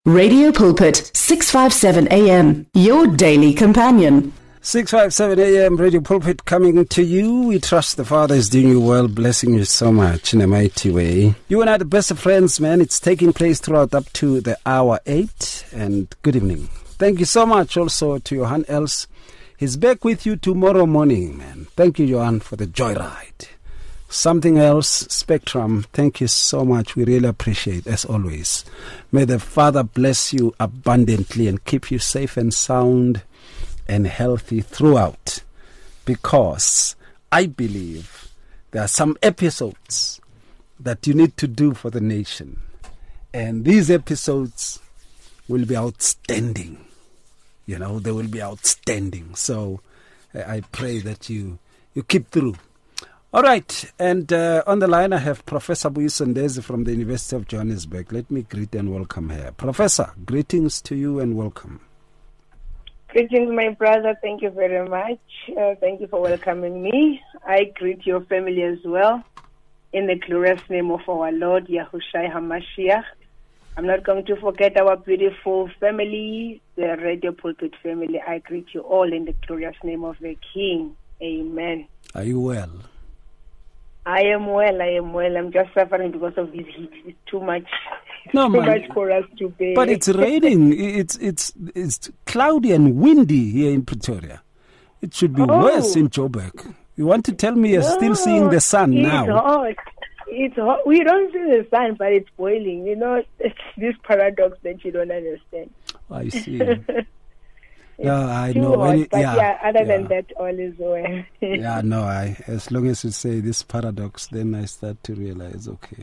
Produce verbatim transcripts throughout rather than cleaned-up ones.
Radio Pulpit, six fifty-seven A M, your daily companion. six fifty-seven A M, Radio Pulpit coming to you. We trust the Father is doing you well, blessing you so much in a mighty way. You and I are the best of friends, man. It's taking place throughout up to the hour eight. And good evening. Thank you so much also to Johan Els. He's back with you tomorrow morning, man. Thank you, Johan, for the joyride. Something else, Spectrum, thank you so much. We really appreciate, as always. May the Father bless you abundantly and keep you safe and sound and healthy throughout. Because I believe there are some episodes that you need to do for the nation. And these episodes will be outstanding. You know, they will be outstanding. So I pray that you, you keep through. All right, and uh, on the line I have Professor Buyisondezi from the University of Johannesburg. Let me greet and welcome her. Professor, greetings to you and welcome. Greetings, my brother. Thank you very much. Uh, thank you for welcoming me. I greet your family as well in the glorious name of our Lord, Yahushua HaMashiach. I'm not going to forget our beautiful family, the Radio Pulpit family. I greet you all in the glorious name of the King. Amen. Are you well? I am well, I am well. I'm just suffering because of this heat. It's too much. No, too man. much for us to bear. But it's raining. It's it's it's cloudy and windy here in Pretoria. It should be oh. worse in Joburg. You want to tell me you're no, still seeing the sun it's now? Hot. It's hot. We don't see the sun, but it's boiling. You know, it's this paradox that you don't understand. I see. Yeah, I too know. Hot, Any, but yeah, yeah, other yeah. than that, all is well. yeah, no, I. As long as you say this paradox, then I start to realize, okay.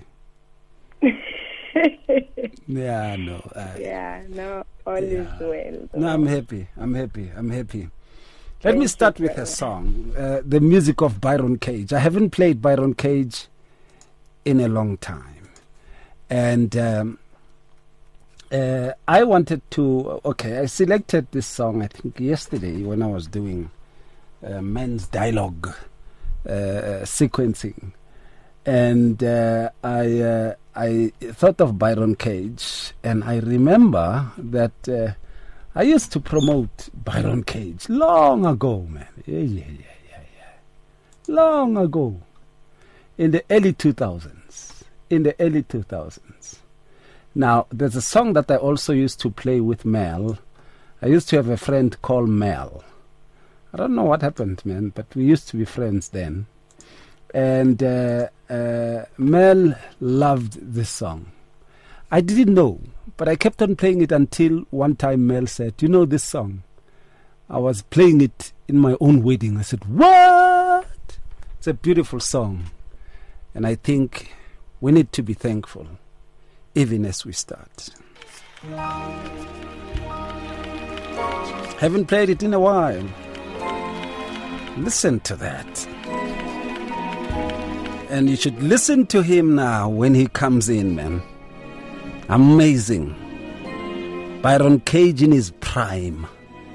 yeah, no. I, yeah, no, all yeah. is well. So. No, I'm happy. I'm happy. I'm happy. Let Thank me start with a song, uh, the music of Byron Cage. I haven't played Byron Cage in a long time, and. Um, Uh, I wanted to, okay, I selected this song, I think, yesterday when I was doing uh, men's dialogue uh, sequencing. And uh, I uh, I thought of Byron Cage, and I remember that uh, I used to promote Byron Cage long ago, man. Yeah, yeah, yeah, yeah, yeah. Long ago. In the early two thousands. In the early two thousands. Now, there's a song that I also used to play with Mel. I used to have a friend called Mel. I don't know what happened, man, but we used to be friends then. And uh, uh, Mel loved this song. I didn't know, but I kept on playing it until one time Mel said, you know this song? I was playing it in my own wedding. I said, what? It's a beautiful song. And I think we need to be thankful. Even as we start. Haven't played it in a while. Listen to that. And you should listen to him now when he comes in, man. Amazing. Byron Cage in his prime.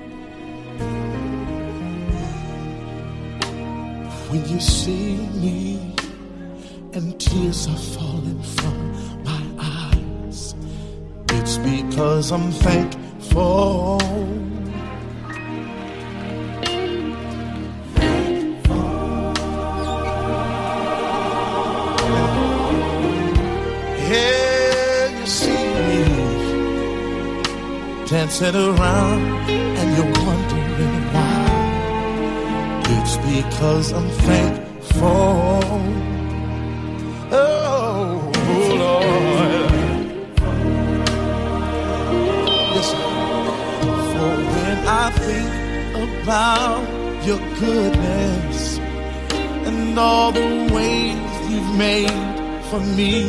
When you see me and tears are falling from it's because I'm thankful. Thankful. Yeah, you see me dancing around and you're wondering why. It's because I'm thankful. Oh, Lord. I think about your goodness and all the ways you've made for me.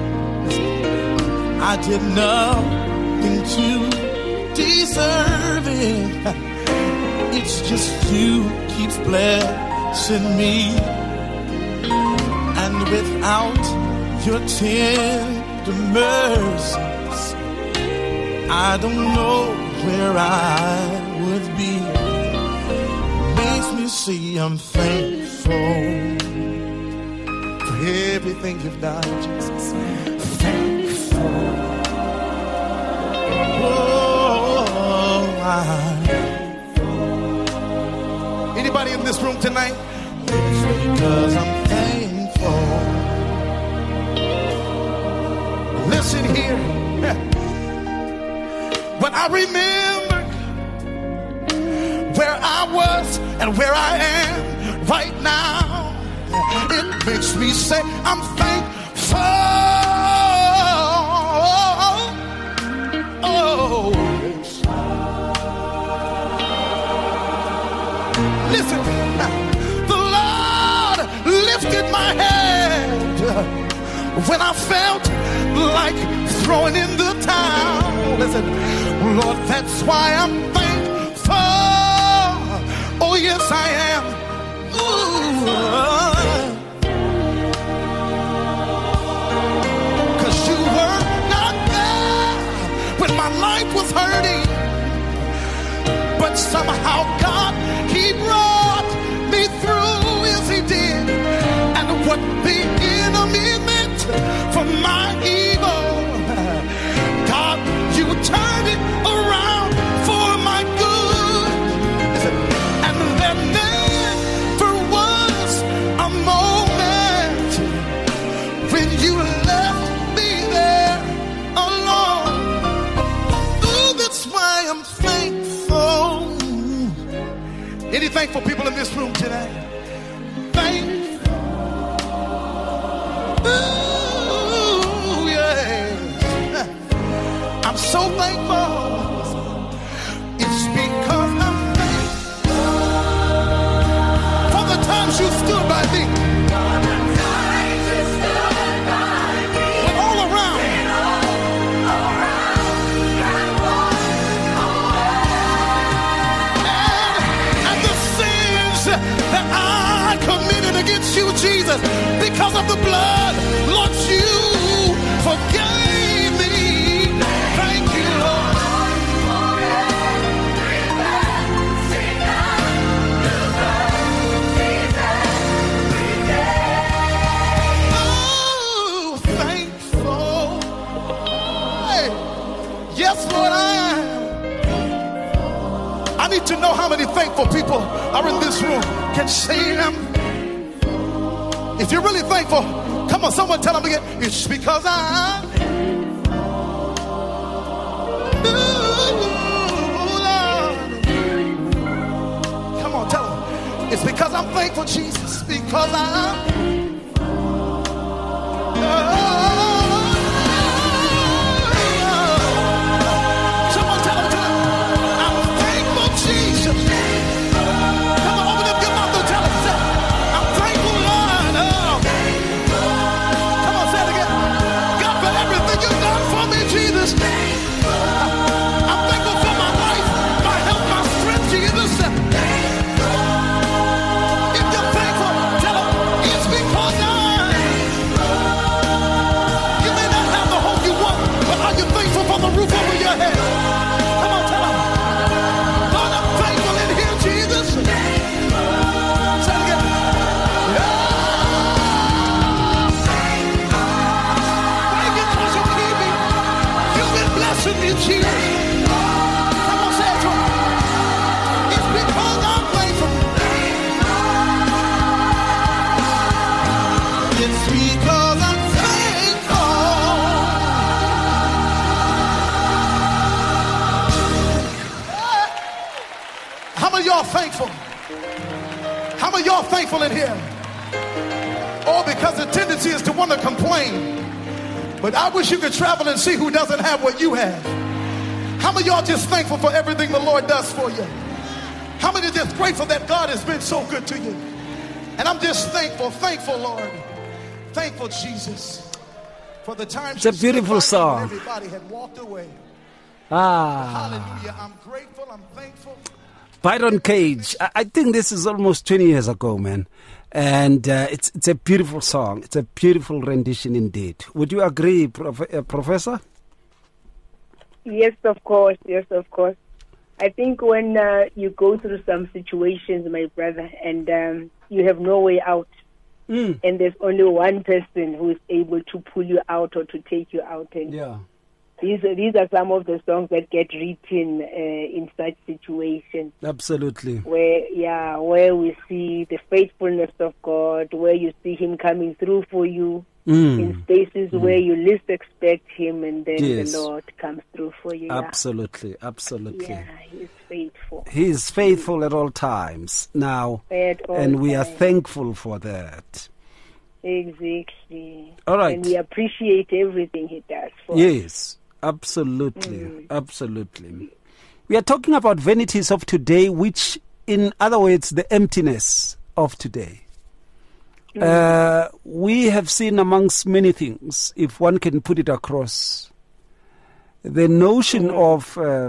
I did nothing to deserve it. It's just you keeps blessing me. And without your tender mercies, I don't know where I would be. Makes me see I'm thankful for everything you've done, Jesus. Thankful. in this room tonight? It's because I'm thankful. Listen here. When I remember where I was and where I am right now, it makes me say I'm thankful. Oh, yes. Listen, the Lord lifted my head when I felt like throwing in the towel. Listen, Lord, that's why I'm thankful. Oh, yes, I am. Ooh. 'Cause you were not there when my life was hurting, but somehow God, He brought me through. Yes, He did. And what the enemy meant for my evil, God, you turned it around for my good. And there never was a moment when you left me there alone. Ooh, that's why I'm thankful. Any thankful people in this room today? Thankful. Ooh, yeah. I'm so thankful. It's because I'm thankful for the times you stood by me. When all around, and, and the sins that I committed against you, Jesus, because of the blood, Lord, you forgave me. Thank you, Lord. Oh, thankful. Hey. Yes, Lord, I am. I need to know how many thankful people are in this room. Can say them. If you're really thankful, come on, someone tell them again. It's because I. Ooh, Lord. Come on, tell them. It's because I'm thankful, Jesus. Because I'm. Someone tell them, tell them. I'm thankful, Jesus. Come on, open up your mouth and tell them. Say, I'm thankful, Lord. Oh. Come on, say it again. God, for everything you've done for me, Jesus. I'm thankful for my life, my health, my strength, Jesus. If you're thankful, tell them it's because I. You may not have the home you want, but are you thankful for the roof over your head? Come on, tell them. Lord, I'm thankful in here, Jesus. Say it again. Yeah. Thank you 'cause you keep me. You've been blessing me, Jesus. Come on, say it to him. It's because I'm thankful. It's because I'm thankful. How many of y'all thankful? How many of y'all thankful in here? Oh, because the tendency is to want to complain. But I wish you could travel and see who doesn't have what you have. How many of y'all just thankful for everything the Lord does for you? How many are just grateful that God has been so good to you? And I'm just thankful, thankful, Lord. Thankful, Jesus, for the time. It's a beautiful song. Everybody had walked away. Ah, Hallelujah. I'm grateful. I'm thankful. Byron Cage. I, I think this is almost twenty years ago, man. And uh, it's it's a beautiful song. It's a beautiful rendition indeed. Would you agree, prof- uh, Professor? Yes, of course. Yes, of course. I think when uh, you go through some situations, my brother, and um, you have no way out, Mm. and there's only one person who is able to pull you out or to take you out, and Yeah. these are, these are some of the songs that get written uh, in such situations. Absolutely. Where, yeah, where we see the faithfulness of God, where you see Him coming through for you mm. in spaces mm. where you least expect Him, and then yes. the Lord comes through for you. Absolutely, yeah. absolutely. Yeah, He's faithful. He is faithful at all times. Now, all and we times. are thankful for that. Exactly. All right. And we appreciate everything He does for yes. us. Absolutely, mm. absolutely. We are talking about vanities of today, which, in other words, the emptiness of today. Mm. Uh, we have seen amongst many things, if one can put it across, the notion mm. of uh,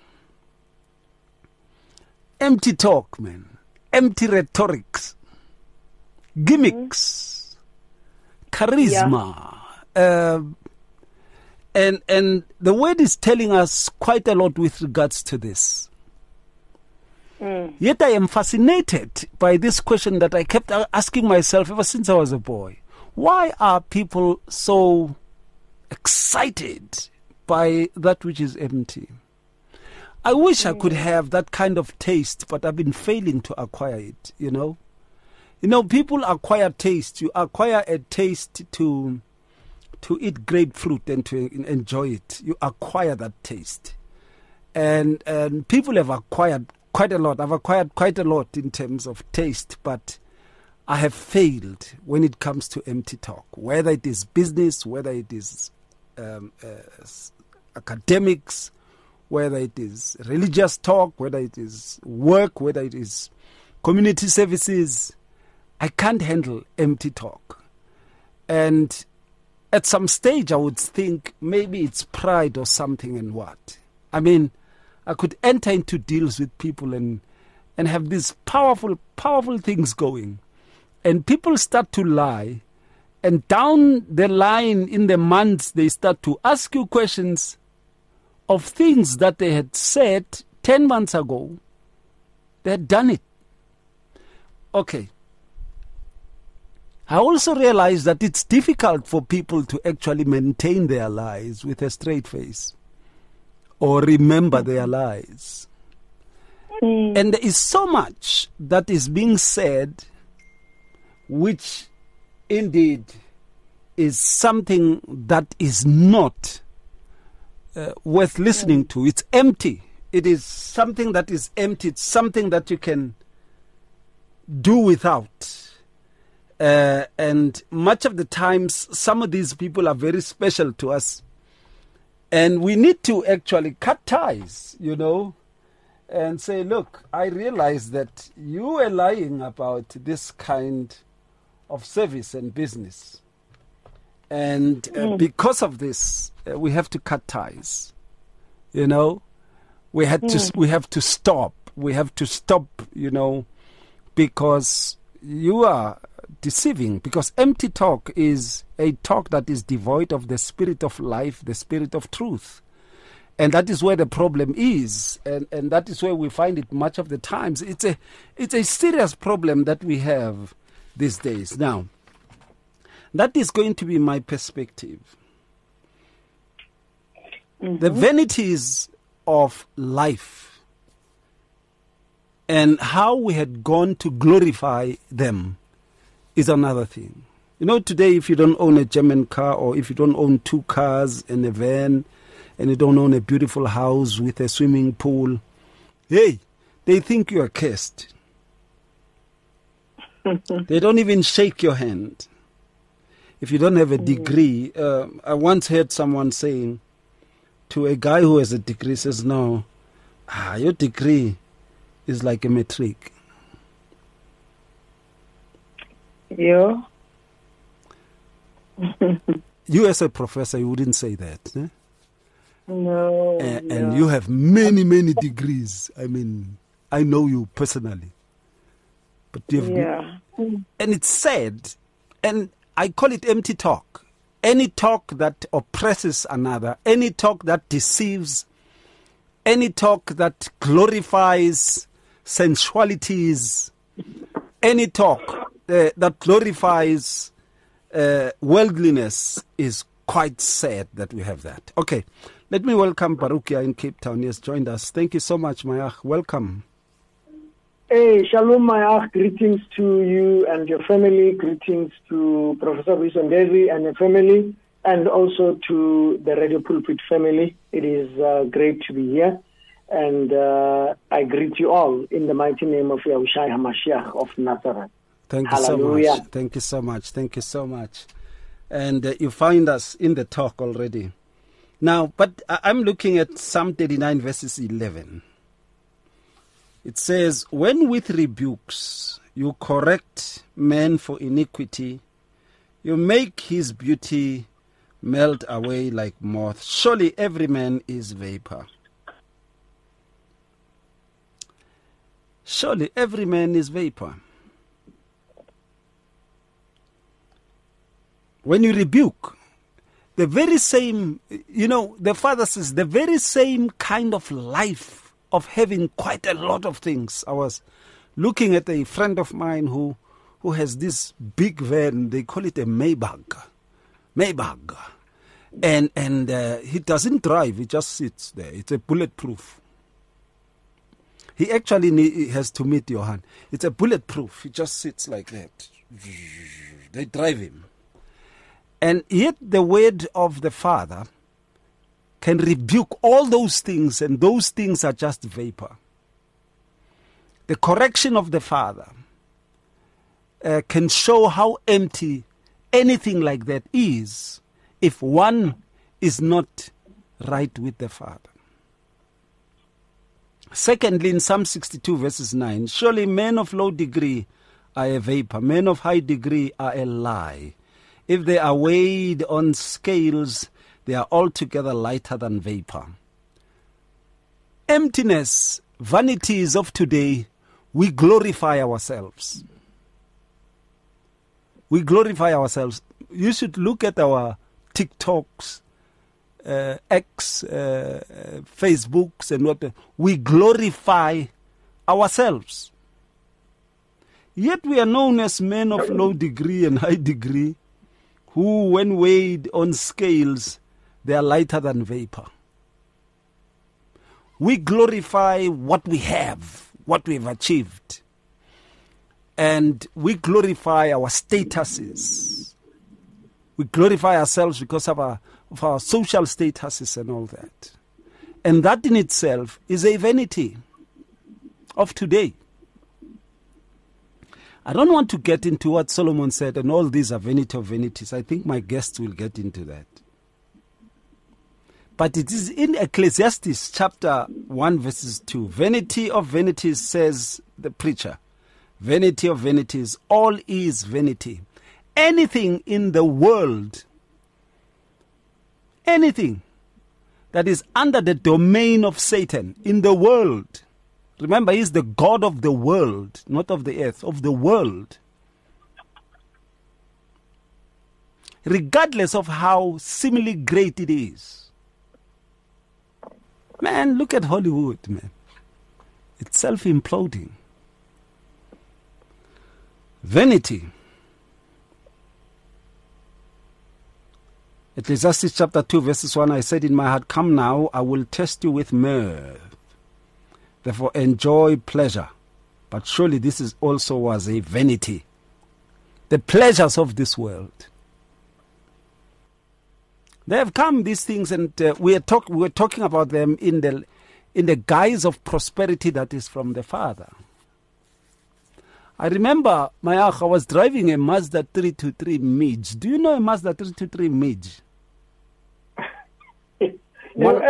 empty talk, man, empty rhetorics, gimmicks, mm. charisma, yeah. uh, And and the word is telling us quite a lot with regards to this. Mm. Yet I am fascinated by this question that I kept asking myself ever since I was a boy. Why are people so excited by that which is empty? I wish mm. I could have that kind of taste, but I've been failing to acquire it, you know. You know, people acquire taste. You acquire a taste to... to eat grapefruit and to enjoy it. You acquire that taste. And and people have acquired quite a lot. I've acquired quite a lot in terms of taste, but I have failed when it comes to empty talk, whether it is business, whether it is um, uh, academics, whether it is religious talk, whether it is work, whether it is community services. I can't handle empty talk. And at some stage, I would think maybe it's pride or something, and what? I mean, I could enter into deals with people and and have these powerful, powerful things going. And people start to lie. And down the line in the months, they start to ask you questions of things that they had said ten months ago. They had done it. Okay. I also realize that it's difficult for people to actually maintain their lies with a straight face or remember their lies. Mm. And there is so much that is being said which indeed is something that is not uh, worth listening to. It's empty. It is something that is empty. It's something that you can do without. Uh, and much of the times, some of these people are very special to us. And we need to actually cut ties, you know, and say, look, I realize that you are lying about this kind of service and business. And uh, mm. because of this, uh, we have to cut ties, you know. We had mm. to, we have to stop. We have to stop, you know, because you are deceiving, because empty talk is a talk that is devoid of the spirit of life, the spirit of truth. And that is where the problem is. And, and that is where we find it much of the times. It's a, it's a serious problem that we have these days. Now, that is going to be my perspective. Mm-hmm. The vanities of life and how we had gone to glorify them is another thing. You know, today, if you don't own a German car, or if you don't own two cars and a van, and you don't own a beautiful house with a swimming pool, hey, they think you are cursed. They don't even shake your hand. If you don't have a degree, uh, I once heard someone saying to a guy who has a degree, says, no, ah, your degree is like a matric. Yeah. You as a professor, you wouldn't say that, eh? No. And, no. and you have many, many degrees. I mean, I know you personally. But you have yeah. been, and it's sad, and I call it empty talk. Any talk that oppresses another, any talk that deceives, any talk that glorifies sensualities, any talk uh, that glorifies uh, worldliness is quite sad that we have that. Okay, let me welcome Barukia in Cape Town. He has joined us. Thank you so much, Mayach. Welcome. Hey, shalom, Mayach. Greetings to you and your family. Greetings to Professor Wisondezi and your family, and also to the Radio Pulpit family. It is uh, great to be here. And uh, I greet you all in the mighty name of Yahushua HaMashiach of Nazareth. Thank you Hallelujah. so much. Thank you so much. Thank you so much. And uh, you find us in the talk already. Now, but I'm looking at Psalm thirty-nine, verses eleven. It says, when with rebukes you correct man for iniquity, you make his beauty melt away like moth. Surely every man is vapor. Surely every man is vapor. When you rebuke, the very same, you know, the Father says, the very same kind of life of having quite a lot of things. I was looking at a friend of mine who, who has this big van, they call it a Maybach. Maybach. And, and uh, he doesn't drive, he just sits there. It's a bulletproof. He actually need, has to meet Johan. It's a bulletproof. He just sits like that. They drive him. And yet the word of the Father can rebuke all those things, and those things are just vapor. The correction of the Father uh, can show how empty anything like that is if one is not right with the Father. Secondly, in Psalm sixty-two, verses nine, surely men of low degree are a vapor, men of high degree are a lie. If they are weighed on scales, they are altogether lighter than vapor. Emptiness, vanities of today, we glorify ourselves. We glorify ourselves. You should look at our TikToks, Uh, X, uh, uh, Facebooks, and what. We glorify ourselves. Yet we are known as men of low degree and high degree, who, when weighed on scales, they are lighter than vapor. We glorify what we have, what we've achieved, and we glorify our statuses. We glorify ourselves because of our of our social statuses and all that. And that in itself is a vanity of today. I don't want to get into what Solomon said, and all these are vanity of vanities. I think my guests will get into that. But it is in Ecclesiastes chapter one, verses two. Vanity of vanities, says the preacher. Vanity of vanities, all is vanity. Anything in the world, anything that is under the domain of Satan in the world, remember, he is the God of the world, not of the earth, of the world. Regardless of how seemingly great it is. Man, look at Hollywood, man. It's self-imploding. Vanity. Ecclesiastes chapter two, verses one, I said in my heart, come now, I will test you with mirth. Therefore enjoy pleasure. But surely this is also was a vanity. The pleasures of this world. They have come, these things, and uh, we are talk, we're talking about them in the, in the guise of prosperity that is from the Father. I remember, Mayach, I was driving a Mazda three twenty-three Midge. Do you know a Mazda three twenty-three Midge? One,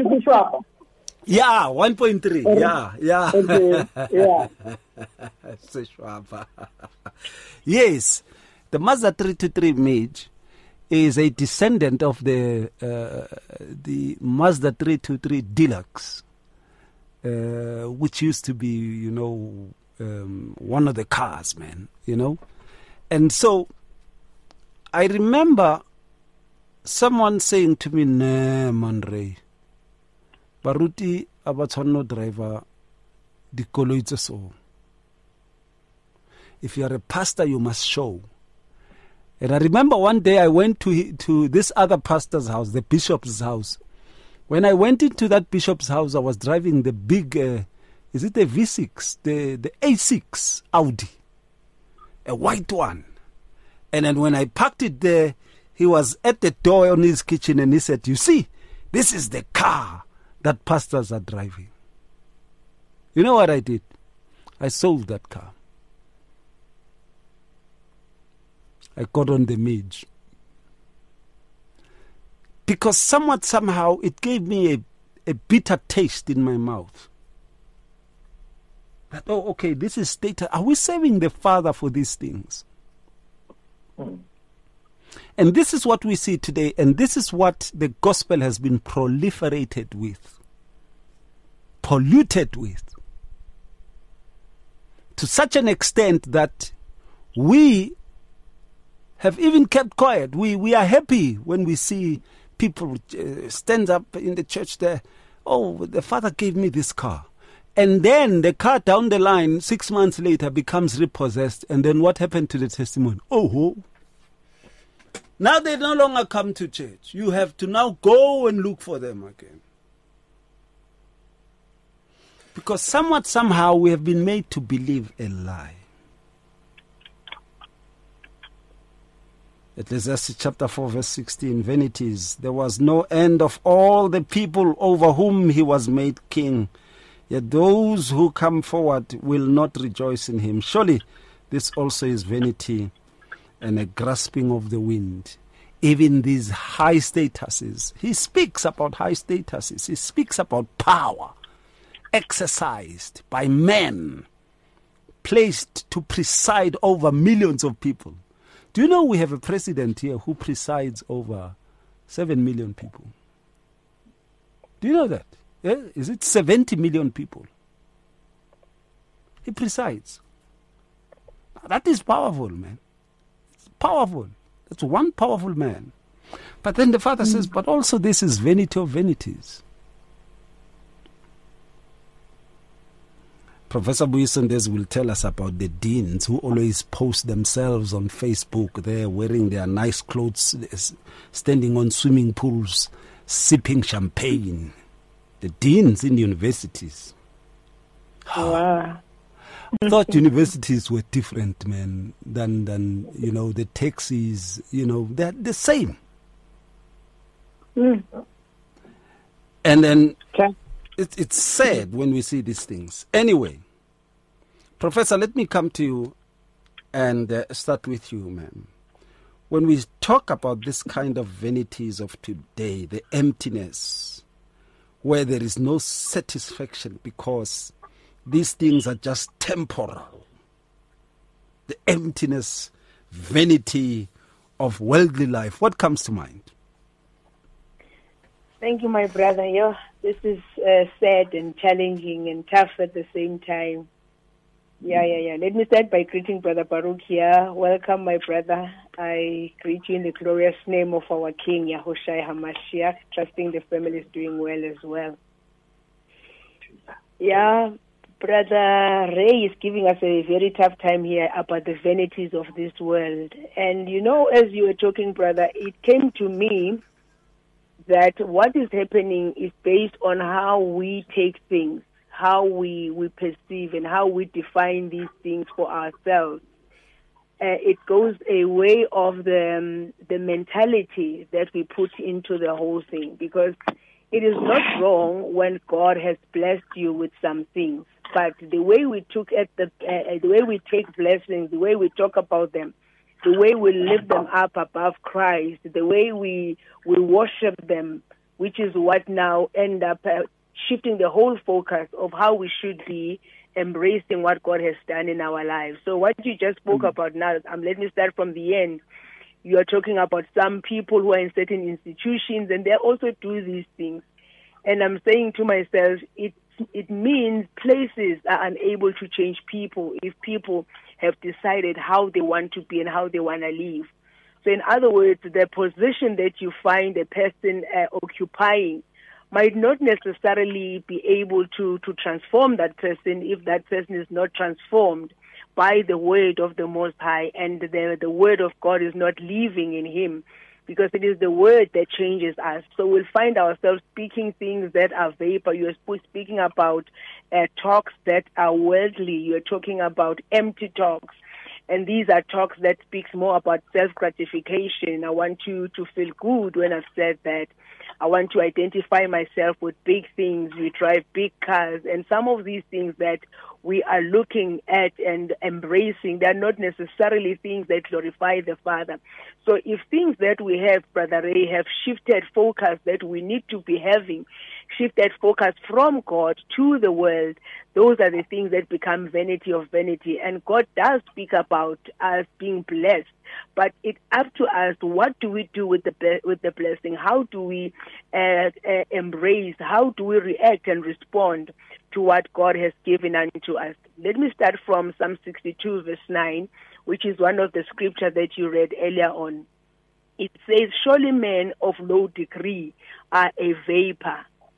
yeah, one point three. Yeah, yeah. Okay. Yeah. Yes, the Mazda three twenty-three Midge is a descendant of the uh, the Mazda three twenty-three Deluxe, uh, which used to be, you know, um, one of the cars, man, you know. And so I remember someone saying to me, "Nah, man, Ray, baruti abatshwanno driver dikoloi tse so. If you are a pastor, you must show." And I remember one day I went to to this other pastor's house, the bishop's house. When I went into that bishop's house, I was driving the big, uh, is it the V six, the, the A six Audi, a white one. And then when I parked it there, he was at the door on his kitchen and he said, you see, this is the car that pastors are driving. You know what I did? I sold that car. I got on the Midge. Because somewhat, somehow, it gave me a, a bitter taste in my mouth. That, oh, okay, this is stated. Are we serving the Father for these things? Mm. And this is what we see today, and this is what the gospel has been proliferated with, polluted with, to such an extent that we have even kept quiet. We we are happy when we see people uh, stand up in the church there. Oh, the Father gave me this car. And then the car down the line, six months later, becomes repossessed. And then what happened to the testimony? Oh, now they no longer come to church. You have to now go and look for them again. Because somewhat, somehow, we have been made to believe a lie. Ecclesiastes chapter four, verse sixteen, vanities. There was no end of all the people over whom he was made king. Yet those who come forward will not rejoice in him. Surely this also is vanity and a grasping of the wind. Even these high statuses. He speaks about high statuses. He speaks about power exercised by men, placed to preside over millions of people. Do you know we have a president here who presides over seven million people? Do you know that? Yeah? Is it seventy million people? He presides. That is powerful, man. It's powerful. That's one powerful man. But then the Father mm. says, but also this is vanity of vanities. Professor Buyisondezi will tell us about the deans who always post themselves on Facebook. They're wearing their nice clothes, standing on swimming pools, sipping champagne. The deans in universities. Wow. I thought universities were different, man, than, than you know, the taxis, you know, they're the same. Mm. And then okay. it, it's sad when we see these things. Anyway, Professor, let me come to you and uh, start with you, ma'am. When we talk about this kind of vanities of today, the emptiness, where there is no satisfaction because these things are just temporal. The emptiness, vanity of worldly life. What comes to mind? Thank you, my brother. Yeah, this is uh, sad and challenging and tough at the same time. Yeah, yeah, yeah. Let me start by greeting Brother Baruch here. Welcome, my brother. I greet you in the glorious name of our King, Yahushua HaMashiach, trusting the family is doing well as well. Yeah, Brother Ray is giving us a very tough time here about the vanities of this world. And you know, as you were talking, brother, it came to me that what is happening is based on how we take things, how we, we perceive and how we define these things for ourselves. Uh, it goes a way of the, um, the mentality that we put into the whole thing, because it is not wrong when God has blessed you with some things, but the way we took at the uh, the way we take blessings, the way we talk about them, the way we lift them up above Christ, the way we we worship them, which is what now end up uh, shifting the whole focus of how we should be embracing what God has done in our lives. So what you just spoke mm-hmm. about now, um, let me start from the end. You are talking about some people who are in certain institutions and they also do these things. And I'm saying to myself, it it means places are unable to change people if people have decided how they want to be and how they want to live. So in other words, the position that you find a person uh, occupying might not necessarily be able to, to transform that person if that person is not transformed by the word of the Most High, and the, the word of God is not living in him, because it is the word that changes us. So we'll find ourselves speaking things that are vapor. You're speaking about uh, talks that are worldly. You're talking about empty talks. And these are talks that speaks more about self-gratification. I want you to feel good when I've said that. I want to identify myself with big things. We drive big cars. And some of these things that we are looking at and embracing, they're not necessarily things that glorify the Father. So if things that we have, Brother Ray, have shifted focus that we need to be having, shifted focus from God to the world, those are the things that become vanity of vanity. And God does speak about us being blessed, but it's up to us. What do we do with the with the blessing? How do we uh, uh, embrace? How do we react and respond to what God has given unto us? Let me start from Psalm sixty-two, verse nine, which is one of the scriptures that you read earlier on. It says, surely men of low degree are a vapor.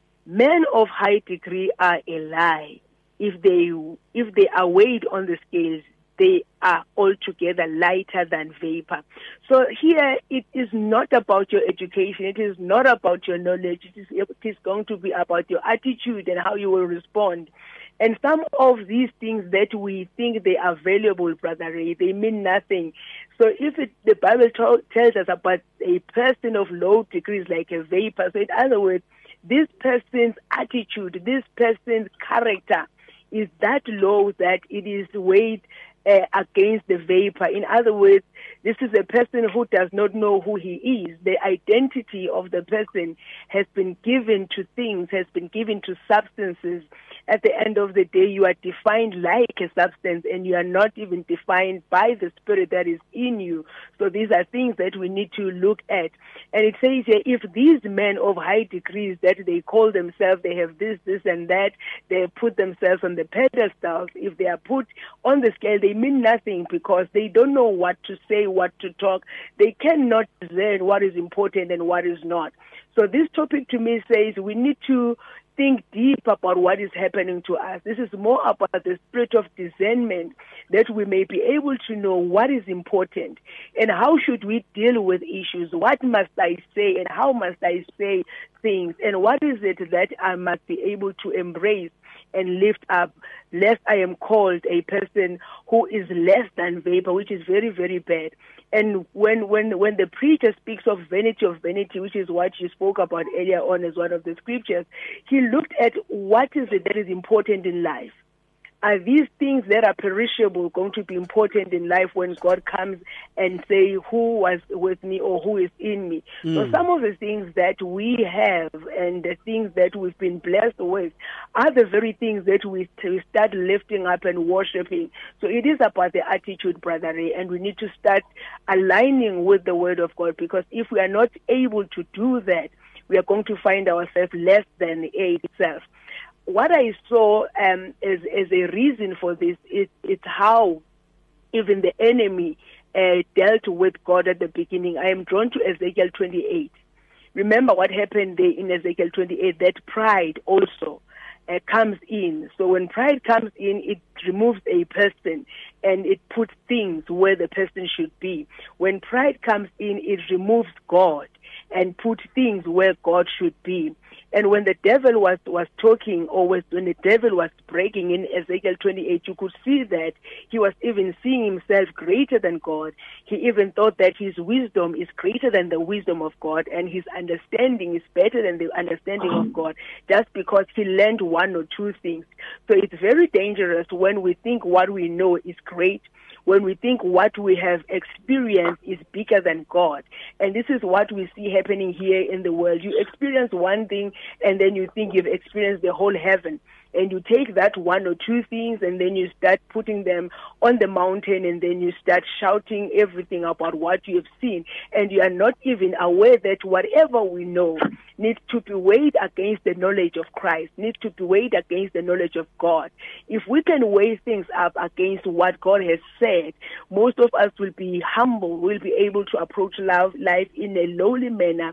Men of high degree are a lie. If they if they are weighed on the scales, they are altogether lighter than vapor. So here it is not about your education. It is not about your knowledge. It is, it is going to be about your attitude and how you will respond. And some of these things that we think they are valuable, Brother Ray, they mean nothing. So if it, the Bible t- tells us about a person of low degrees like a vapor, so in other words, this person's attitude, this person's character is that low that it is weighed uh, against the vapor. In other words, this is a person who does not know who he is. The identity of the person has been given to things, has been given to substances. At the end of the day, you are defined like a substance, and you are not even defined by the Spirit that is in you. So these are things that we need to look at. And it says here, if these men of high degrees that they call themselves, they have this, this, and that, they put themselves on the pedestals, if they are put on the scale, they mean nothing, because they don't know what to say, what to talk. They cannot discern what is important and what is not. So this topic to me says we need to think deep about what is happening to us. This is more about the spirit of discernment, that we may be able to know what is important and how should we deal with issues. What must I say and how must I say things, and what is it that I must be able to embrace and lift up, lest I am called a person who is less than vapor, which is very, very bad. And when, when, when the preacher speaks of vanity of vanity, which is what you spoke about earlier on as one of the scriptures, he looked at what is it that is important in life. Are these things that are perishable going to be important in life when God comes and say who was with me or who is in me? Mm. So some of the things that we have and the things that we've been blessed with are the very things that we, we start lifting up and worshiping. So it is about the attitude, Brother Ray, and we need to start aligning with the Word of God, because if we are not able to do that, we are going to find ourselves less than A itself. What I saw um, as, as a reason for this is it's how even the enemy uh, dealt with God at the beginning. I am drawn to Ezekiel twenty-eight. Remember what happened there in Ezekiel twenty-eight, that pride also uh, comes in. So when pride comes in, it removes a person and it puts things where the person should be. When pride comes in, it removes God and puts things where God should be. And when the devil was, was talking, or was, when the devil was breaking in Ezekiel twenty-eight, you could see that he was even seeing himself greater than God. He even thought that his wisdom is greater than the wisdom of God, and his understanding is better than the understanding of God, just because he learned one or two things. So it's very dangerous when we think what we know is great, when we think what we have experienced is bigger than God. And this is what we see happening here in the world. You experience one thing, and then you think you've experienced the whole heaven. And you take that one or two things, and then you start putting them on the mountain, and then you start shouting everything about what you have seen. And you are not even aware that whatever we know needs to be weighed against the knowledge of Christ, needs to be weighed against the knowledge of God. If we can weigh things up against what God has said, most of us will be humble, will be able to approach life in a lowly manner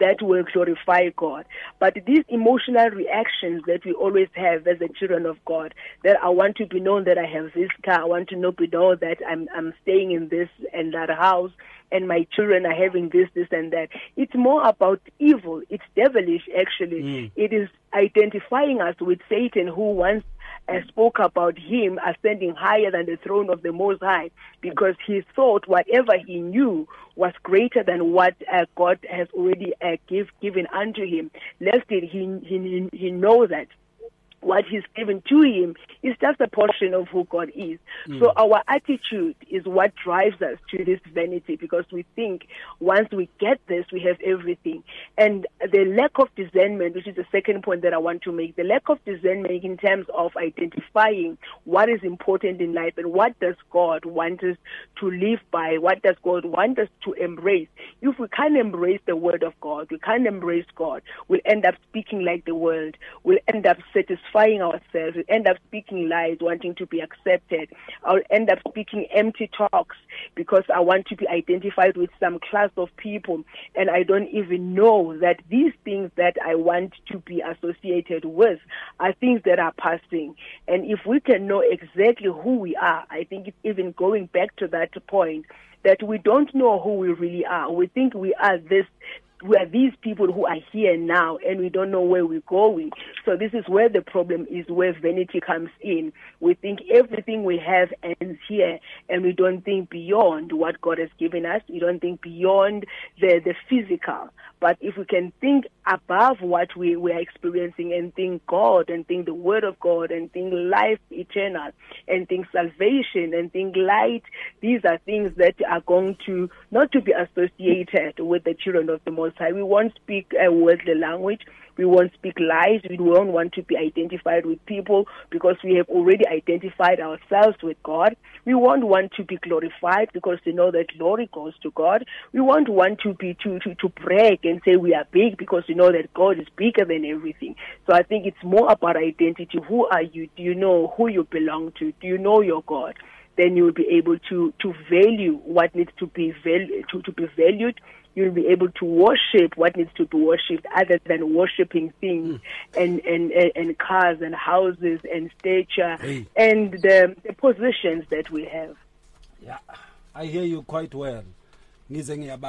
that will glorify God. But these emotional reactions that we always have as the children of God, that I want to be known that I have this car, I want to know, be known that I'm, I'm staying in this and that house, and my children are having this, this, and that. It's more about evil. It's devilish, actually. Mm. It is identifying us with Satan, who once uh, spoke about him ascending higher than the throne of the Most High, because he thought whatever he knew was greater than what uh, God has already uh, give, given unto him. Lest it, he, he, he knows that what he's given to him is just a portion of who God is. Mm. So our attitude is what drives us to this vanity, because we think once we get this, we have everything. And the lack of discernment, which is the second point that I want to make, the lack of discernment in terms of identifying what is important in life and what does God want us to live by, what does God want us to embrace. If we can't embrace the word of God, we can't embrace God, we'll end up speaking like the world, we'll end up satisfying ourselves, we end up speaking lies, wanting to be accepted. I'll end up speaking empty talks because I want to be identified with some class of people, and I don't even know that these things that I want to be associated with are things that are passing. And if we can know exactly who we are, I think it's even going back to that point, that we don't know who we really are. We think we are this We are these people who are here now, and we don't know where we're going. So this is where the problem is, where vanity comes in. We think everything we have ends here, and we don't think beyond what God has given us. We don't think beyond the, the physical. But if we can think above what we, we are experiencing and think God and think the Word of God and think life eternal and think salvation and think light, these are things that are going to not to be associated with the children of the Most High. We won't speak a worldly language. We won't speak lies. We don't want to be identified with people because we have already identified ourselves with God. We won't want to be glorified because we know that glory goes to God. We won't want to be to, to, to brag and say we are big because we know that God is bigger than everything. So I think it's more about identity. Who are you? Do you know who you belong to? Do you know your God? Then you will be able to, to value what needs to be valu- to, to be valued. You'll be able to worship what needs to be worshipped, other than worshiping things mm. and, and, and, and cars and houses and stature hey. and the, the positions that we have. Yeah, I hear you quite well. I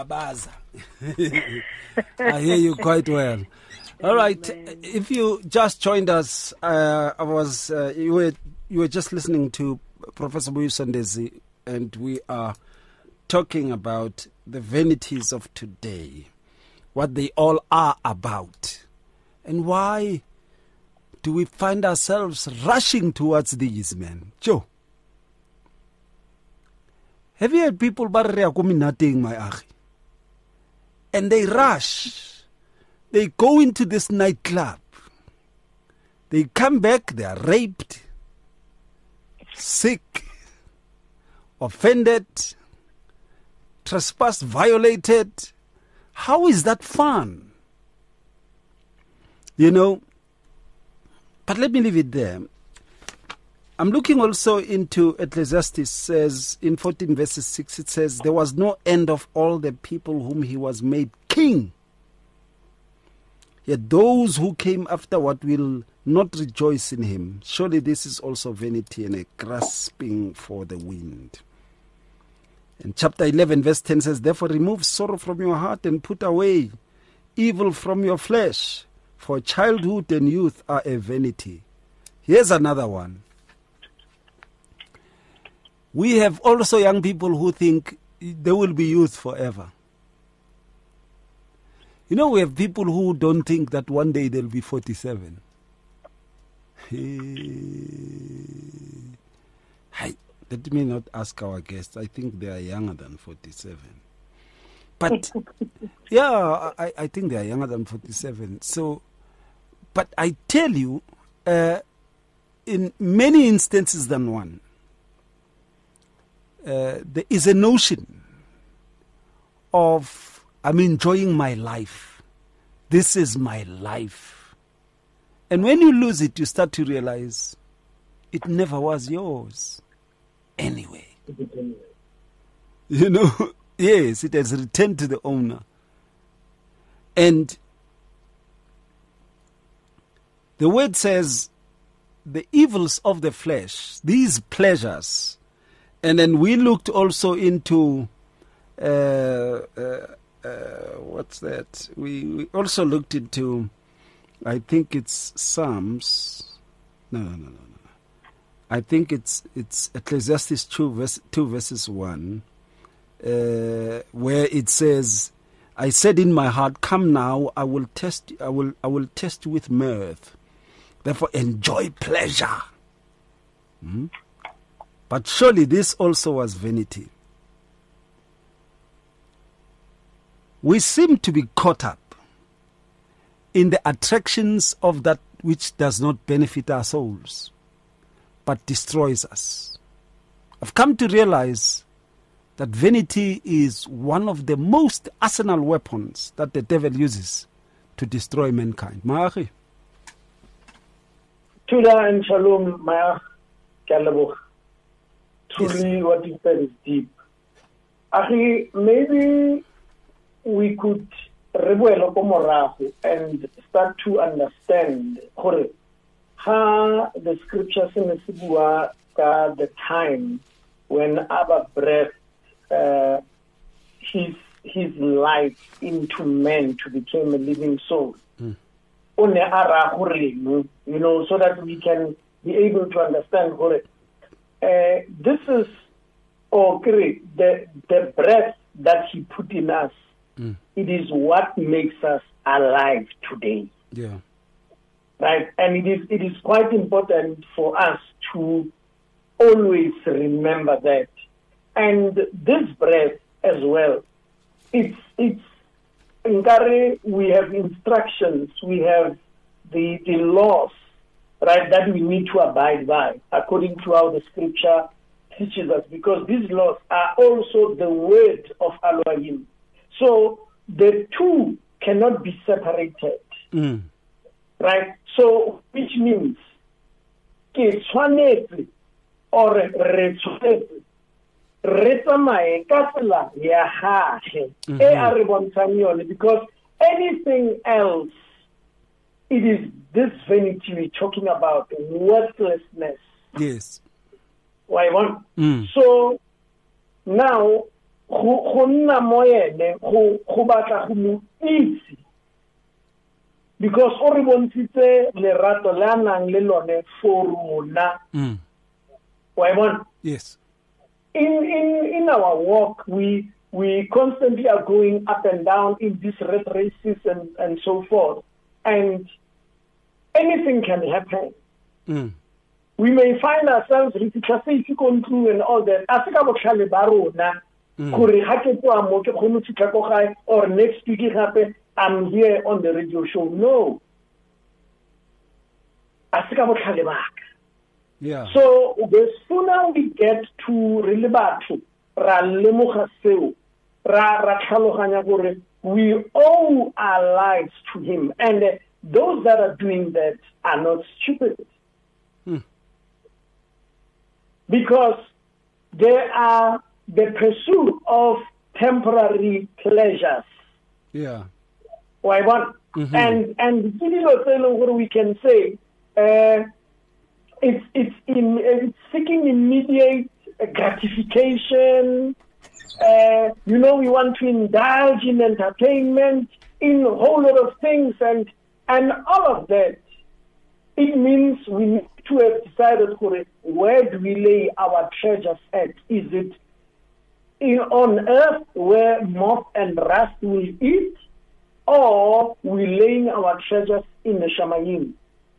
hear you quite well. All right, Amen. If you just joined us, uh, I was uh, you were you were just listening to Professor Buyusondezi, and we are talking about the vanities of today, what they all are about, and why do we find ourselves rushing towards these, man? Joe, have you had people nothing, my akhi? And they rush. They go into this nightclub. They come back, they are raped, sick, offended, trespass, violated. How is that fun? You know, but let me leave it there. I'm looking also into Ecclesiastes, says in fourteen verses six, it says, there was no end of all the people whom he was made king. Yet those who came afterward will not rejoice in him. Surely this is also vanity and a grasping for the wind. And chapter eleven verse ten says, therefore remove sorrow from your heart and put away evil from your flesh, for childhood and youth are a vanity. Here's another one. We have also young people who think they will be youth forever. You know, we have people who don't think that one day they'll be forty-seven. Hey. Let me not ask our guests. I think they are younger than forty-seven. But, yeah, I, I think they are younger than forty-seven. So, but I tell you, uh, in many instances than one, uh, there is a notion of, I'm enjoying my life. This is my life. And when you lose it, you start to realize it never was yours. Anyway, you know, yes, it has returned to the owner. And the word says, the evils of the flesh, these pleasures. And then we looked also into, uh, uh, uh, what's that? We, we also looked into, I think it's Psalms. No, no, no, no, no. I think it's it's Ecclesiastes two, verse, two verses one, uh, where it says, I said in my heart, come now, I will test, I will, I will test you with mirth. Therefore, enjoy pleasure. Hmm? But surely this also was vanity. We seem to be caught up in the attractions of that which does not benefit our souls, but destroys us. I've come to realize that vanity is one of the most arsenal weapons that the devil uses to destroy mankind. Maachi. Tuda and Shalom, Maya Kalabuch. Truly, yes. What you said is deep. Actually, maybe we could rebuelo komorago and start to understand how the scriptures in the the time when Abba breathed uh, his his life into man to become a living soul. Mm. You know, so that we can be able to understand uh, this is okay, the the breath that he put in us. Mm. It is what makes us alive today. Yeah. Right? And it is it is quite important for us to always remember that. And this breath as well, it's it's in Gare we have instructions, we have the the laws, right, that we need to abide by according to how the scripture teaches us, because these laws are also the word of Elohim. So the two cannot be separated. Mm. Right? So which means ke tshwanetse or re tshwanetse re tsamaye ka tsela ya gage e a re bontshang yone, because anything else, it is this vanity we're talking about, worthlessness. Yes. Why one? Mm. So now go nna moyene go go batla go mo itse, because o re bontshitse lerato la nang le lone for rona. Mm. Why one? Yes. In in in our walk, we we constantly are going up and down in these red races and and so forth, and anything can happen. Mm. We may find ourselves repeatedly going through and all that. Asika bokhale ba rona gore ha ke twa mo ke khone tshika go gae, or next week happen I'm here on the radio show. No. Asika bokhale ba. Yeah. So the sooner we get to really batho ra lemoga seo, ra ra tlhaloganya gore we owe our lives to him, and uh, those that are doing that are not stupid. Hmm. Because they are the pursuit of temporary pleasures. Yeah. Why one? Mm-hmm. And and we can say uh, it's it's in it's seeking immediate gratification. Uh, you know, we want to indulge in entertainment, in a whole lot of things, and and all of that. It means we need to have decided where do we lay our treasures at? Is it in on earth where moth and rust will eat, or we laying our treasures in the Shamayim?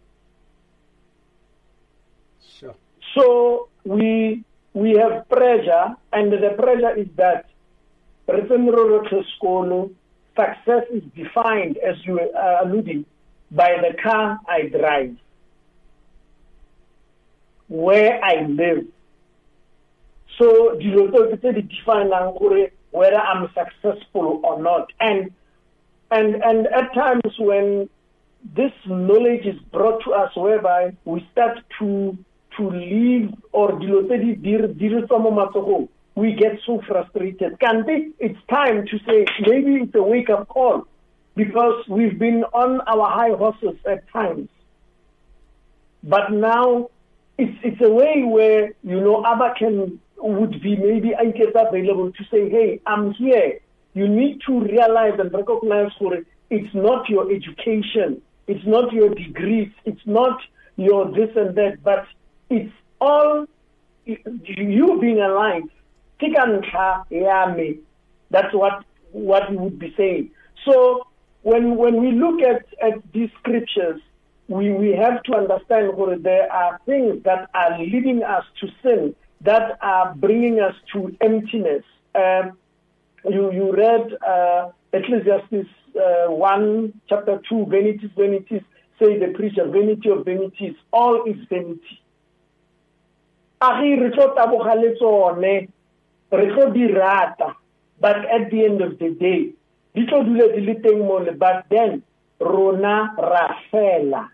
Sure. So we we have pressure, and the pressure is that success is defined, as you are alluding, by the car I drive, where I live. So the define whether I'm successful or not. And and and at times when this knowledge is brought to us, whereby we start to to live or we get so frustrated. Can be it's time to say maybe it's a wake up call. because we've been on our high horses at times. But now it's it's a way where, you know, Abba can would be maybe available to say, hey, I'm here. You need to realize and recognize for it. It's not your education. It's not your degrees. It's not your this and that. But it's all you being alive. That's what what we would be saying. So when when we look at, at these scriptures, we, we have to understand that there are things that are leading us to sin, that are bringing us to emptiness. Um, you you read uh, Ecclesiastes uh, one, chapter two, vanities, vanities, say the preacher, vanity of vanities, all is vanity. But at the end of the day, but then Rona Rafela.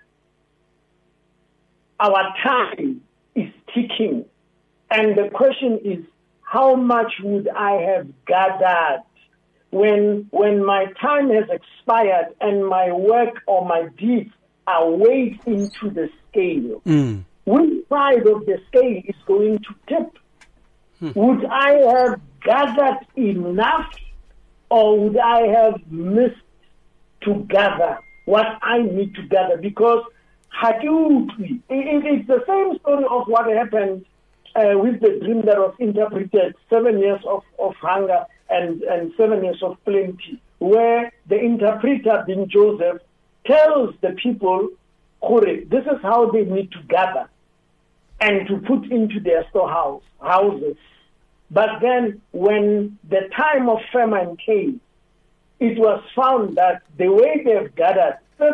Our time is ticking. And the question is, how much would I have gathered when when my time has expired and my work or my deeds are weighed into the scale? Mm. Which side of the scale is going to tip? Hmm. Would I have gathered enough, or would I have missed to gather what I need to gather? Because it, it's the same story of what happened uh, with the dream that was interpreted, seven years of, of hunger and, and seven years of plenty, where the interpreter, being Joseph, tells the people, this is how they need to gather and to put into their storehouse houses. But then when the time of famine came, it was found that the way they have gathered,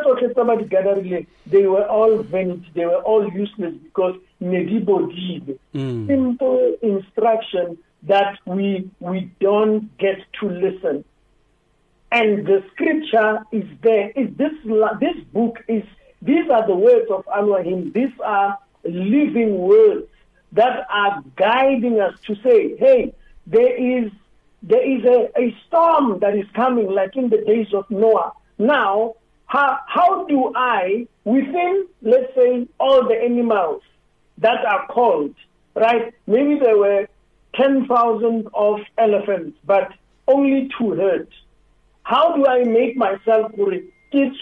they were all vanity, they were all useless because Nedibo did. Mm. Simple instruction that we we don't get to listen. And the scripture is there. Is this this book is these are the words of Elohim. These are living words that are guiding us to say, hey, there is there is a, a storm that is coming, like in the days of Noah. Now, how, how do I, within, let's say, all the animals that are called, right? Maybe there were ten thousand of elephants, but only two herds. How do I make myself mm.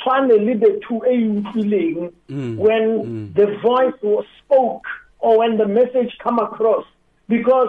when mm. the voice was spoke, or when the message come across? Because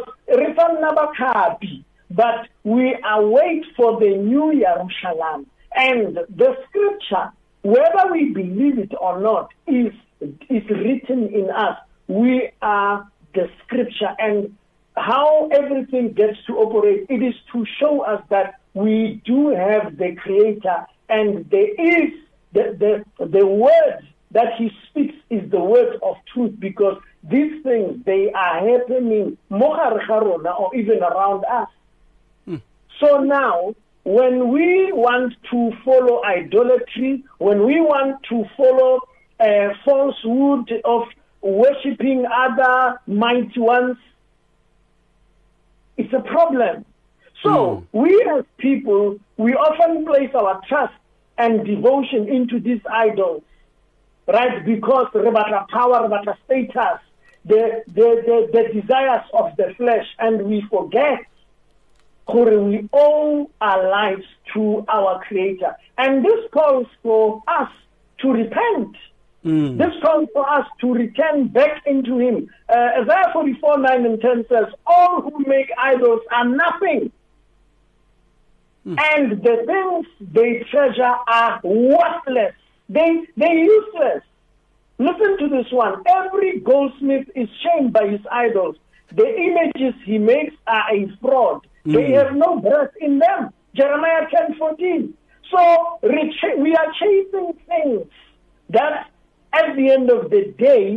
but we await for the new Jerusalem. And the scripture, whether we believe it or not, is, is written in us. We are the scripture. And how everything gets to operate, it is to show us that we do have the Creator, and there is the, the, the word that He speaks is the word of truth, because these things, they are happening or even around us. Hmm. So now, when we want to follow idolatry, when we want to follow uh, falsehood of worshipping other mighty ones, it's a problem. So mm. we as people, we often place our trust and devotion into these idols, right? Because rebata power, rebata status, the, the, the, the desires of the flesh, and we forget we owe our lives to our Creator. And this calls for us to repent. Mm. This calls for us to return back into Him. Uh, Isaiah forty-four, nine and ten says, all who make idols are nothing. Mm. And the things they treasure are worthless. They, they're useless. Listen to this one. Every goldsmith is shamed by his idols. The images he makes are a fraud. Mm. They have no breath in them. Jeremiah ten fourteen. So we are chasing things that at the end of the day,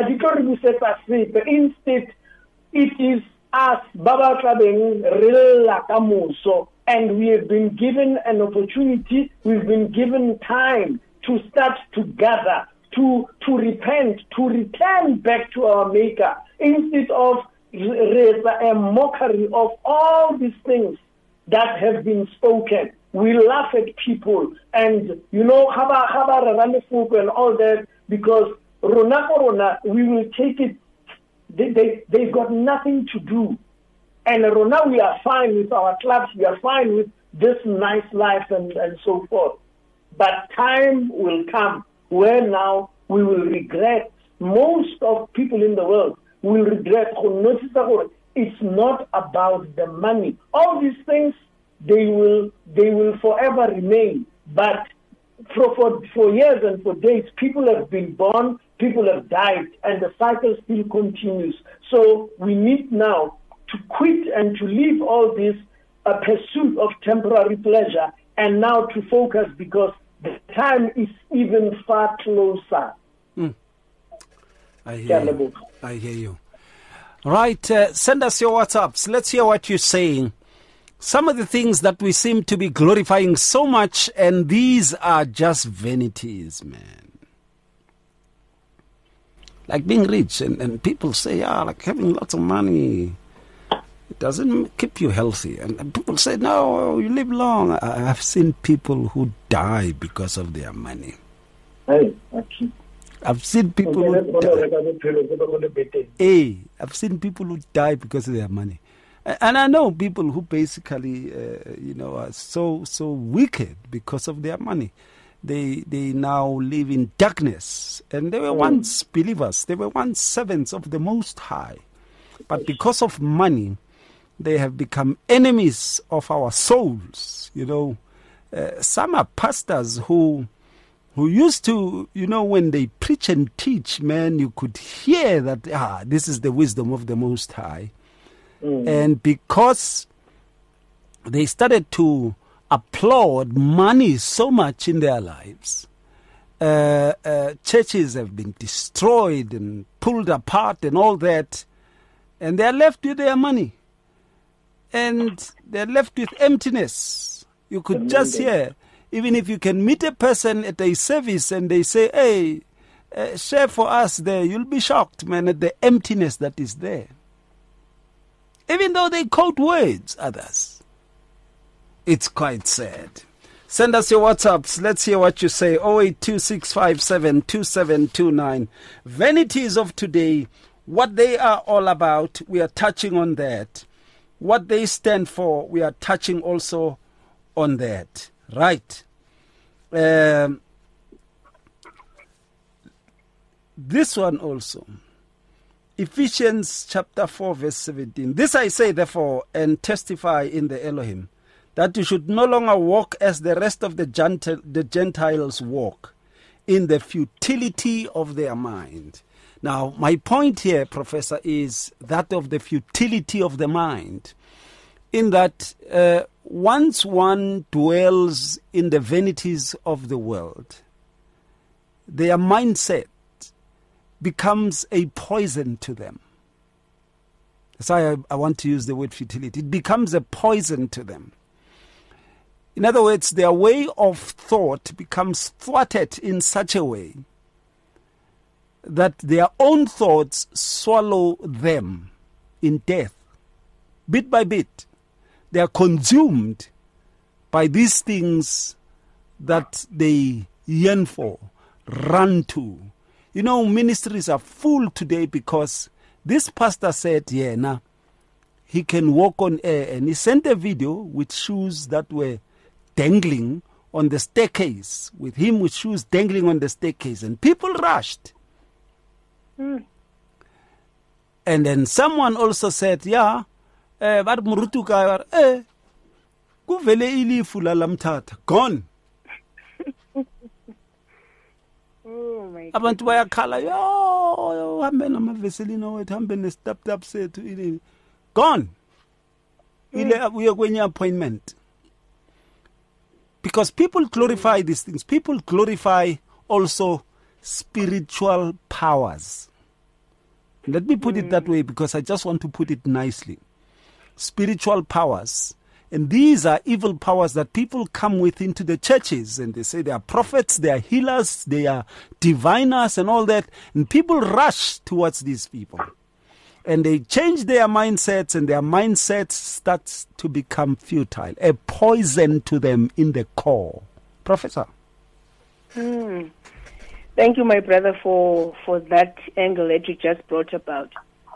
instead, it is us, Baba Kabeng, Relakamuso, and we have been given an opportunity, we've been given time to start to gather, to, to repent, to return back to our Maker, instead of a mockery of all these things that have been spoken. we laugh at people and, you know, haba, haba, and all that, because Rona Corona, we will take it, they, they, they've got nothing to do. And Rona, we are fine with our clubs, we are fine with this nice life and, and so forth. But time will come where now we will regret, most of people in the world will regret, it's not about the money. All these things, they will they will forever remain. But for, for, for years and for days, people have been born, people have died, and the cycle still continues. So we need now to quit and to leave all this uh, pursuit of temporary pleasure and now to focus, because the time is even far closer. Mm. I hear you. I hear you. Right, uh, send us your WhatsApps. Let's hear what you're saying. Some of the things that we seem to be glorifying so much, and these are just vanities, man. Like being rich, and, and people say, yeah, like having lots of money, it doesn't keep you healthy. And, and people say, no, you live long. I, I've seen people who die because of their money. Hey, okay. I've seen people who die. Hey, I've seen people who die because of their money. And I know people who basically, uh, you know, are so, so wicked because of their money. They they now live in darkness. And they were once believers. They were once servants of the Most High. But because of money, they have become enemies of our souls. You know, uh, some are pastors who who used to, you know, when they preach and teach, man, you could hear that, ah, this is the wisdom of the Most High. Mm. And because they started to applaud money so much in their lives, uh, uh, churches have been destroyed and pulled apart and all that, and they're left with their money. And they're left with emptiness. You could just hear, even if you can meet a person at a service and they say, hey, uh, share for us there, you'll be shocked, man, at the emptiness that is there. Even though they quote words, others. It's quite sad. Send us your WhatsApps. Let's hear what you say. oh eight two six five seven two seven two nine. Vanities of today, what they are all about, we are touching on that. What they stand for, we are touching also on that. Right. Um, this one also. Ephesians chapter four verse seventeen. This I say therefore and testify in the Elohim, that you should no longer walk as the rest of the, Gentile, the Gentiles walk, in the futility of their mind. Now, my point here, Professor, is that of the futility of the mind, in that uh, once one dwells in the vanities of the world, their mindset becomes a poison to them. That's why I, I want to use the word futility. It becomes a poison to them. In other words, their way of thought becomes thwarted in such a way that their own thoughts swallow them in death. Bit by bit, they are consumed by these things that they yearn for, run to. You know, ministries are full today because this pastor said, yeah, now he can walk on air, and he sent a video with shoes that were dangling on the staircase, with him with shoes dangling on the staircase, and people rushed. Mm. And then someone also said, yeah, eh, but murutuka, eh, kuvele ilifu la lamtata, gone. Oh my God. Abantu bayakhala, yo, hambe namaveselina wethu, hambe ne-step-up sethu, ini, gone. Ile uye kwenye appointment. Because people glorify these things. People glorify also spiritual powers. Let me put mm. it that way because I just want to put it nicely. Spiritual powers. And these are evil powers that people come with into the churches, and they say they are prophets, they are healers, they are diviners and all that. And people rush towards these people. and they change their mindsets, and their mindsets starts to become futile, a poison to them in the core. Professor. Hmm. Thank you, my brother, for, for that angle that you just brought about.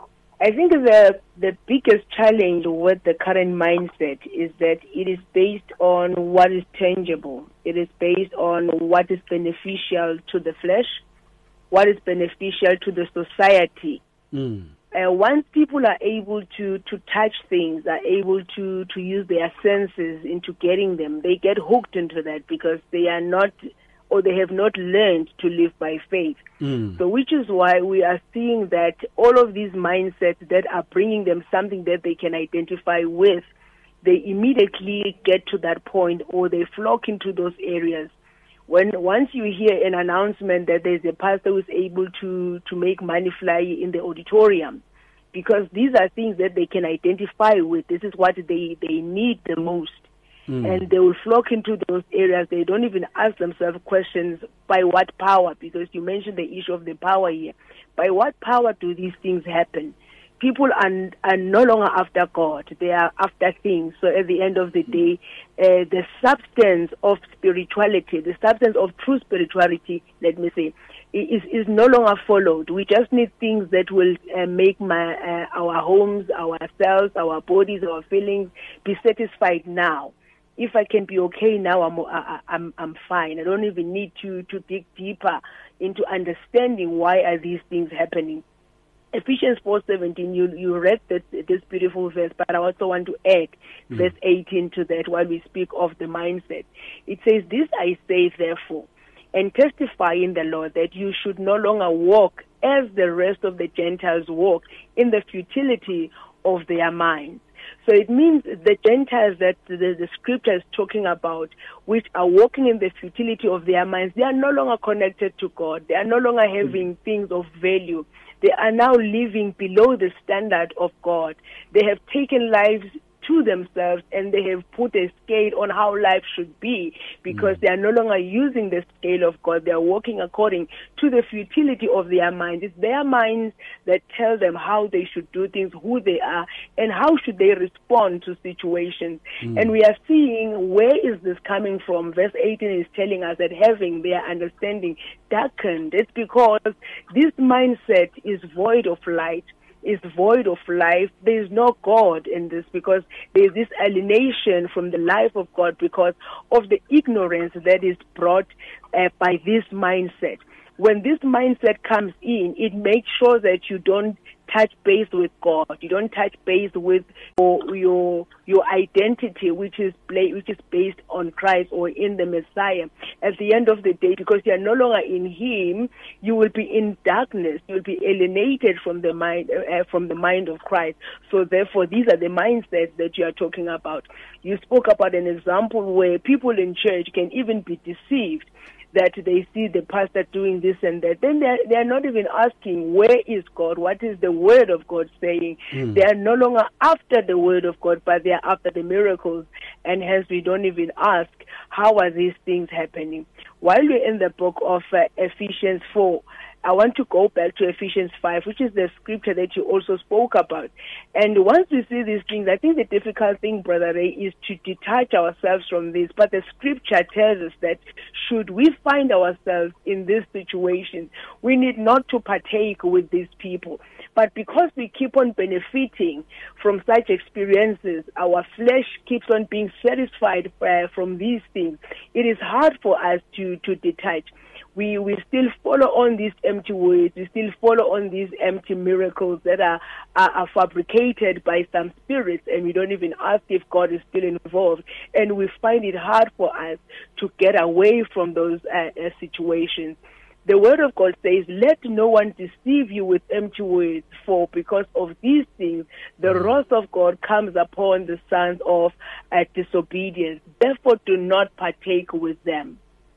I think the the biggest challenge with the current mindset is that it is based on what is tangible. It is based on what is beneficial to the flesh, what is beneficial to the society. Mm. Uh, once people are able to, to touch things, are able to, to use their senses into getting them, they get hooked into that because they are not, or they have not learned to live by faith. Mm. So which is why we are seeing that all of these mindsets that are bringing them something that they can identify with, they immediately get to that point, or they flock into those areas. When once you hear an announcement that there's a pastor who is able to, to make money fly in the auditorium, because these are things that they can identify with, this is what they, they need the most. Mm. And they will flock into those areas. They don't even ask themselves questions, by what power? Because you mentioned the issue of the power here. By what power do these things happen? People are, are no longer after God. They are after things. So at the end of the day, uh, the substance of spirituality, the substance of true spirituality, let me say, is, is no longer followed. We just need things that will uh, make my, uh, our homes, ourselves, our bodies, our feelings be satisfied now. If I can be okay now, I'm I, I'm I'm fine. I don't even need to, to dig deeper into understanding why are these things happening. Ephesians four seventeen, you you read this this beautiful verse, but I also want to add mm. verse eighteen to that while we speak of the mindset. It says, "This I say, therefore, and testify in the Lord, that you should no longer walk as the rest of the Gentiles walk, in the futility of their minds." So it means the Gentiles that the, the scripture is talking about, which are walking in the futility of their minds, they are no longer connected to God. They are no longer having mm. things of value. They are now living below the standard of God. They have taken lives to themselves, and they have put a scale on how life should be, because mm. they are no longer using the scale of God. They are walking according to the futility of their minds. It's their minds that tell them how they should do things, who they are, and how should they respond to situations. Mm. And we are seeing, where is this coming from? Verse eighteen is telling us that having their understanding darkened, it's because this mindset is void of light, is void of life. There is no God in this, because there is this alienation from the life of God because of the ignorance that is brought uh, by this mindset. When this mindset comes in, it makes sure that you don't touch base with God. You don't touch base with your your, your identity, which is which is based on Christ or in the Messiah. At the end of the day, because you are no longer in Him, you will be in darkness. You will be alienated from the mind uh, from the mind of Christ. So therefore, these are the mindsets that you are talking about. You spoke about an example where people in church can even be deceived, that they see the pastor doing this and that. Then they're, they're not even asking, where is God? What is the word of God saying? Mm. They are no longer after the word of God, but they are after the miracles. And hence we don't even ask, how are these things happening? While we're in the book of uh, Ephesians four, I want to go back to Ephesians five, which is the scripture that you also spoke about. And once we see these things, I think the difficult thing, Brother Ray, is to detach ourselves from this. But the scripture tells us that should we find ourselves in this situation, we need not to partake with these people. But because we keep on benefiting from such experiences, our flesh keeps on being satisfied uh, from these things, it is hard for us to, to detach. We we still follow on these empty words. We still follow on these empty miracles that are, are, are fabricated by some spirits, and we don't even ask if God is still involved. And we find it hard for us to get away from those uh, uh, situations. The Word of God says, "Let no one deceive you with empty words, for because of these things the wrath of God comes upon the sons of uh, disobedience. Therefore, do not partake with them."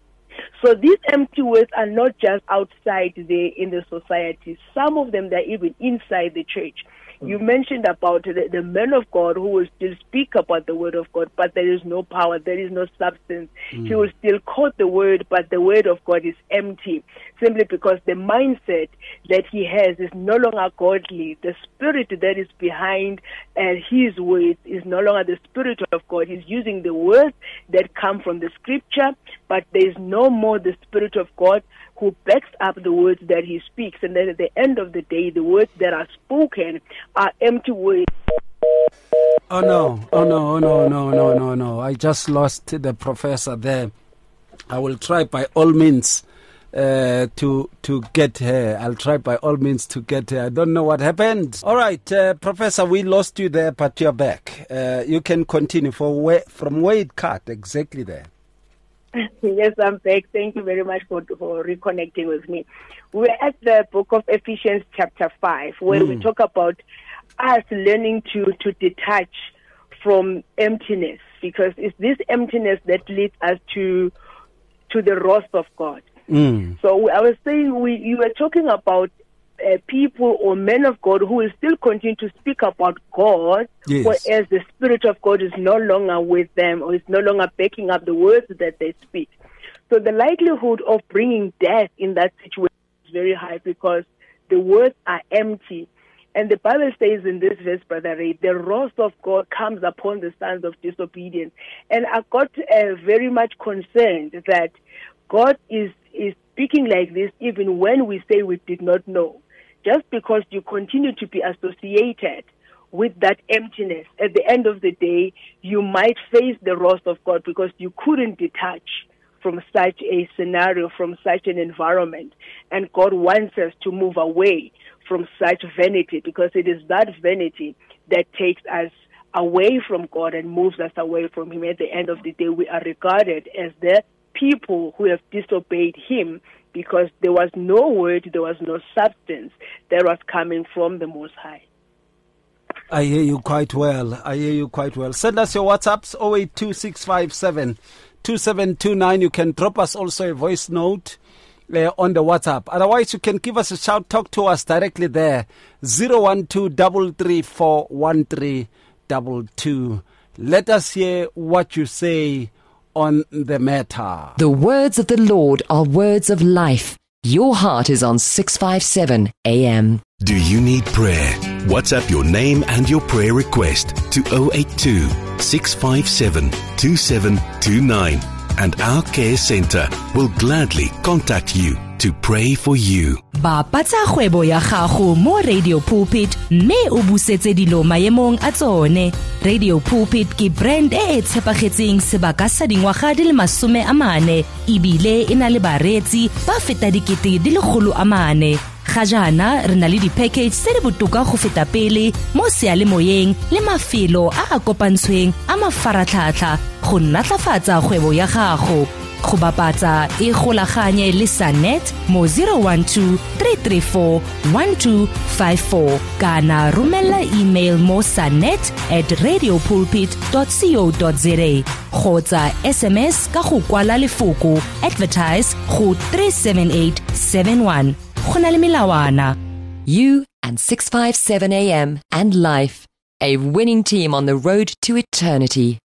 So these empty words are not just outside there in the society. Some of them, they're even inside the church. You mentioned about the, the men of God who will still speak about the word of God, but there is no power, there is no substance. Mm. He will still quote the word, but the word of God is empty, simply because the mindset that he has is no longer godly. The spirit that is behind uh, his words is no longer the spirit of God. He's using the words that come from the scripture, but there is no more the spirit of God who backs up the words that he speaks. And then at the end of the day, the words that are spoken are empty words. Oh no, oh no, oh no, no, no, no, no. I just lost the professor there. I will try by all means uh, to to get her. I'll try by all means to get her. I don't know what happened. All right, uh, Professor, we lost you there, but you're back. Uh, you can continue for where, from where it cut, exactly there. Yes, I'm back. Thank you very much for, for reconnecting with me. We're at the book of Ephesians chapter five, where mm. we talk about us learning to, to detach from emptiness, because it's this emptiness that leads us to to the wrath of God. Mm. So I was saying, we you were talking about uh, people or men of God who will still continue to speak about God, yes, whereas the Spirit of God is no longer with them, or is no longer backing up the words that they speak. So the likelihood of bringing death in that situation is very high, because the words are empty. And the Bible says in this verse, Brother Ray, the wrath of God comes upon the sons of disobedience. And I got uh, very much concerned that God is, is speaking like this even when we say we did not know. Just because you continue to be associated with that emptiness, at the end of the day, you might face the wrath of God, because you couldn't detach from such a scenario, from such an environment. And God wants us to move away from such vanity, because it is that vanity that takes us away from God and moves us away from Him. At the end of the day, we are regarded as the people who have disobeyed Him, because there was no word, there was no substance that was coming from the Most High. I hear you quite well. I hear you quite well. Send us your WhatsApps, zero eight two six five seven two seven two nine. You can drop us also a voice note uh, on the WhatsApp. Otherwise, you can give us a shout, talk to us directly there, zero one two three three four one three two two. Let us hear what you say on the matter. The words of the Lord are words of life. Your heart is on six fifty-seven A M. Do you need prayer? WhatsApp your name and your prayer request to zero eight two six five seven two seven two nine, and our care center will gladly contact you to pray for you. Bapatsa kgwebo ya gago mo Radio Pulpit, mme o busetse dilo maemong a tsone. Radio Pulpit ke brand e e tshepagetseng sebaka sa dingwaga di le masome a mane, ebile e na le baretsi ba feta dikete di le kgolo a mane. Ga jaana re na le di-package tse di botoka go feta pele mo sealemoyeng le mafelo a a kopantshweng a mafaratlhatlha go natlafatsa kgwebo ya gago. Go bapatsa e golaganye le Sanet mo zero one two three three four one two five four kana romela email mo sanet at radiopulpit dot co dot za kgotsa S M S ka go kwala lefoko advertise go three seven eight seven one. Gona le melawana. You and six fifty-seven A M and life, a winning team on the road to eternity.